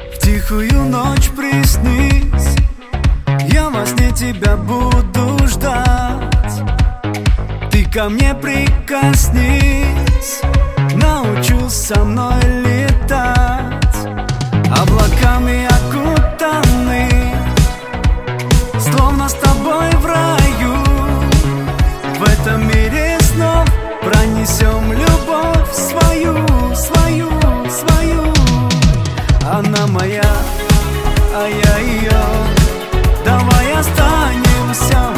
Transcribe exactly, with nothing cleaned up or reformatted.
В тихую ночь приснись, я во сне тебя буду ждать. Ты ко мне прикоснись, научусь со мной летать. Облаками окутаны, словно с тобой в раю. В этом мире снов пронесем любовь свою, свою, свою. Она моя, а я ее. Давай останемся